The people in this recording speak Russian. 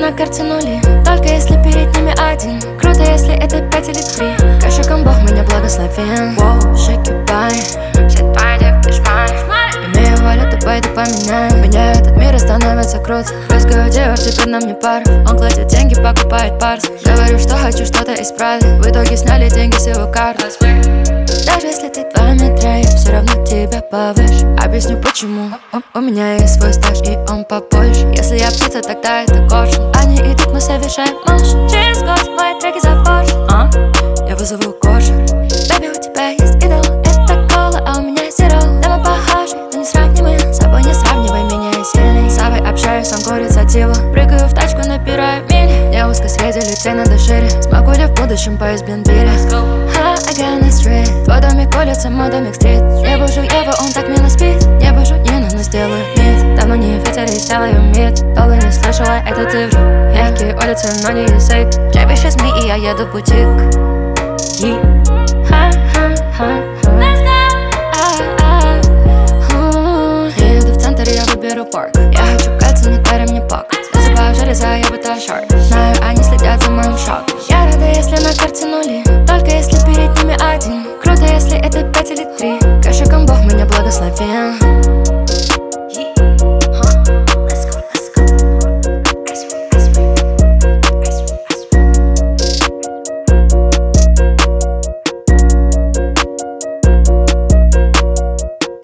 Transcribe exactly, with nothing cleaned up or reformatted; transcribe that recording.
на карте нули, только если перед ними один. Круто, если это пять или три. Кошиком Бог меня благословен. Воу, shake your body. Shit, твоя девка, ты шмаль. Имею валюту, пойду поменяю. Меняю этот мир и становится круто. Русскую девок, теперь на мне пара. Он кладет деньги, покупает парс. Говорю, что хочу что-то исправить. В итоге сняли деньги с его карты. Даже если ты два метра, я все равно тебя повыше. Объясню почему. У, у меня есть свой стаж, и он побольше. Если я птица, тогда это коршун. Они идут, мы совершаем моушен. Через год мои треки зафоршен. А? Я вызову кошер. Бэби, у тебя есть идол, это кола, а у меня зеро. Да мы похожи, но не сравнимы. С собой не сравнивай меня, я сильный. С собой общаюсь, он курит сатива. Прыгаю в тачку, набираю мили. Не узко среди людей, надо шире. Смогу ли в будущем поесть в Бенбире? Ha, I got no street. Твой домик улица, мой домик стрит. Не божу Ева, он так мило спит. Не божу Нину, но сделаю мид. Давно не ветер и сделаю мид. Долго не слышала, это ты вру. Яркие улицы, но не язык. Тебе шесть ми, и я еду в бутик. Yeah.